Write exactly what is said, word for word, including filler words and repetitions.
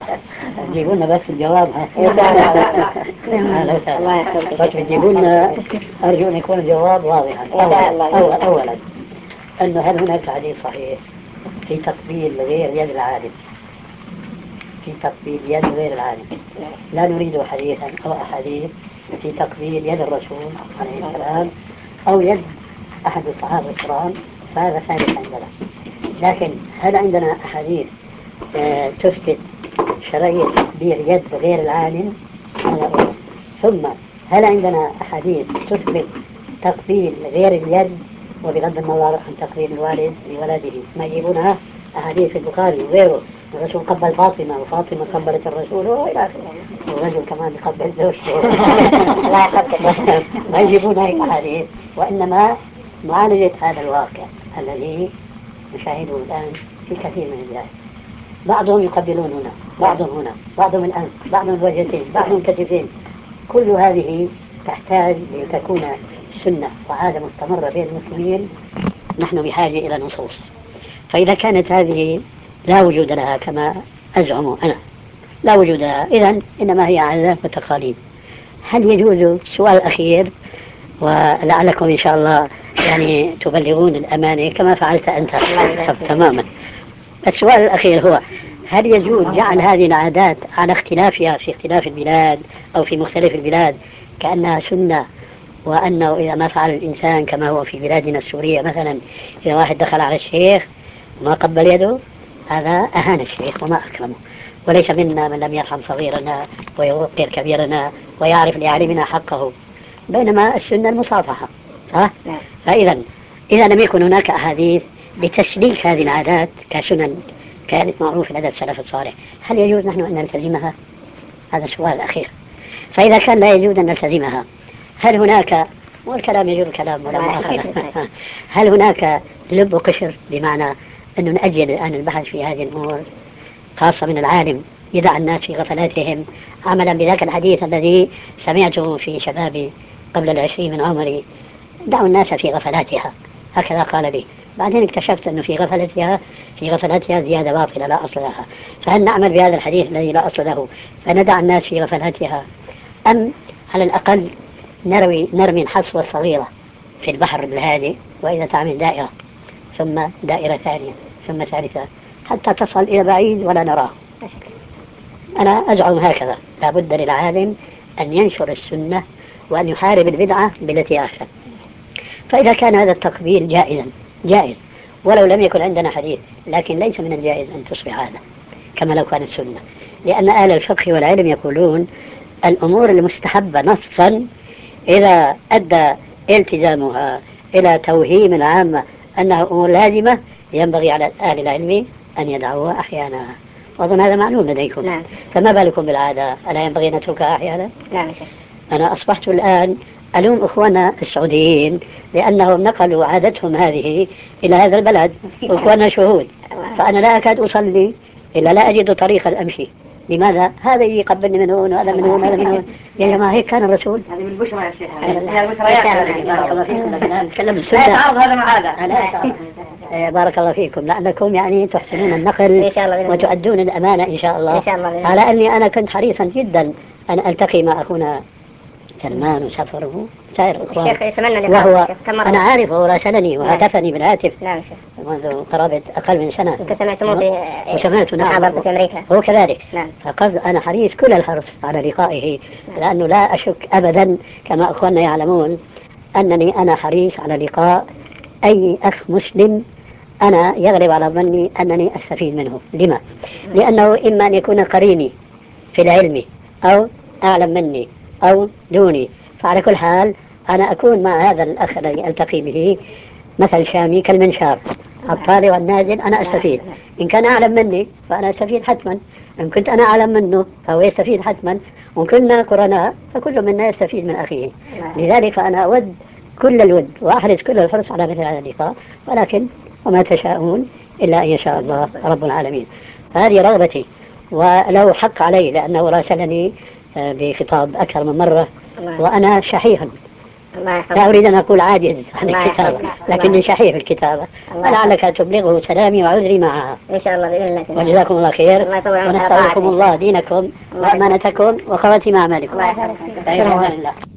تجيبوا لنا بس الجواب. إن شاء الله. الله يحفظك. بس تجيبوا لنا، أرجو أن يكون الجواب واضحا. إن شاء الله. أولا, أولا أنه هل هناك حديث صحيح في تقبيل غير يد العالم؟ في تقبيل يد غير العالم. لا نريد حديثا أو أحاديث في تقبيل يد الرسول عليه السلام أو يد أحد الصحابة الكرام، فهذا ثابت عندنا. لكن هل عندنا أحاديث آه تثبت شرعية تقبيل يد غير العالم؟ هذا أولا. ثم هل عندنا أحاديث تثبت تقبيل غير اليد وبغض النظر عن تقبيل الوالد لولده؟ ما يجيبونها أحاديث البخاري وغيره، الرسول قبل فاطمة وفاطمة قبلت الرسول وإلى آخره، والرجل كمان يقبل زوجته. ما يجيبون هيك أحاديث، وإنما معالجة هذا الواقع الذي نشاهده الآن في كثير من البلاد. بعضهم يقبلون هنا، بعضهم هنا، بعضهم الأنف، بعضهم الوجهتين، بعضهم كتفين. كل هذه تحتاج لتكون سنة وعادة مستمرة بين المسلمين. نحن بحاجة إلى نصوص. فإذا كانت هذه لا وجود لها كما أزعم أنا، لا وجود لها، إذن إنما هي عادات وتقاليد. هل يجوز، سؤال أخير ولعلكم إن شاء الله يعني تبلغون الأمانة كما فعلت أنت تماما. السؤال الأخير هو: هل يجوز جعل هذه العادات على اختلافها في اختلاف البلاد أو في مختلف البلاد كأنها سنة، وأنه إذا ما فعل الإنسان كما هو في بلادنا السورية مثلا، إذا واحد دخل على الشيخ وما قبل يده هذا أهان الشيخ وما أكرمه، وليس منا من لم يرحم صغيرنا ويوقر كبيرنا ويعرف لعالمنا حقه، بينما السنة المصافحة. صح؟ فإذا إذا لم يكن هناك أحاديث بتسليك هذه العادات كسنن كانت معروفة لدى السلف الصالح، هل يجوز نحن أن نلتزمها؟ هذا السؤال الأخير. فإذا كان لا يجوز أن نلتزمها، هل هناك، والكلام يجوز الكلام ولا مؤاخذة، هل هناك لب وقشر، بمعنى أنه نأجل الآن البحث في هذه الأمور، خاصة من العالم يدع الناس في غفلاتهم، عملا بذاك الحديث الذي سمعته في شبابي قبل العشرين من عمري: دعوا الناس في غفلاتها، هكذا قال لي. بعدين اكتشفت أنه في غفلتها في غفلتها زيادة باطلة لا أصل لها. فهل نعمل بهذا الحديث الذي لا أصل له فندع الناس في غفلتها، أم على الأقل نروي نرمي الحصوة الصغيرة في البحر الهادئ، وإذا تعمل دائرة ثم دائرة ثانية ثم ثالثة حتى تصل إلى بعيد ولا نراه؟ أنا أزعم هكذا. لا بد للعالم أن ينشر السنة وأن يحارب البدعة بالتي أحسن. فإذا كان هذا التقبيل جائزا جائز ولو لم يكن عندنا حديث، لكن ليس من الجائز أن تصبح عادة كما لو كانت سنة، لأن أهل الفقه والعلم يقولون: الأمور المستحبة نصا إذا أدى التزامها إلى توهيم العامة أنها أمور لازمة، ينبغي على أهل العلم أن يدعوها أحيانا. وأظن هذا معلوم لديكم. نعم. فما بالكم بالعادة، ألا ينبغي أن نتركها أحيانا؟ نعم. أنا أصبحت الآن ألوم إخواننا السعوديين لأنهم نقلوا عادتهم هذه إلى هذا البلد، وإخواننا شهود. فأنا لا أكاد أصلي إلا لا أجد طريقا أمشي. لماذا؟ هذا يقبلني من هون وهذا من هون وهذا من هون. يا جماعة هيك كان الرسول. هذه من البشرى يا شيخ. هذه البشرى يا شيخ. بارك الله فيكم. لكن أنا أتكلم بالسنة. لا يتعارض هذا مع هذا. لا بارك الله فيكم، لأنكم يعني تحسنون النقل وتؤدون الأمانة إن شاء الله. إن شاء الله. على أني أنا كنت حريصا جدا أن ألتقي مع أخونا سلمان وسفره سائر الإخوان. الشيخ يتمنى لقاء وهو أنا عارف، هو راسلني وهاتفني بالهاتف. نعم شيخ. منذ قرابة أقل من سنة. أنت سمعتموه في وسمعت محاضرته في أمريكا. هو كذلك. نعم. فقصد أنا حريص كل الحرص على لقائه. نعم. لأنه لا أشك أبدا كما أخواننا يعلمون أنني أنا حريص على لقاء أي أخ مسلم أنا يغلب على ظني أنني أستفيد منه. لما؟ لأنه إما أن يكون قريني في العلم أو أعلم مني أو دوني، فعلى كل حال أنا أكون مع هذا الأخ الذي ألتقي به مثل شامي كالمنشار، الطالع والنازل أنا أستفيد. إن كان أعلم مني فأنا أستفيد حتما، إن كنت أنا أعلم منه فهو يستفيد حتما، وإن كنا قرناء فكل منا يستفيد من أخيه. لذلك فأنا أود كل الود وأحرص كل الحرص على مثل هذا اللقاء، ولكن وما تشاءون إلا أن يشاء الله رب العالمين. هذه رغبتي، ولو حق علي لأنه راسلني بخطاب أكثر من مرة وأنا شحيح لا أريد أن أقول عاجز عن الكتابة لكني شحيح في الكتابة، فلعلك تبلغه سلامي وعذري معها إن شاء الله بإذن الله. وجزاكم الله خير، ونسألكم الله دينكم وأمانتكم وخواتم أعمالكم. الله يبارك فيك.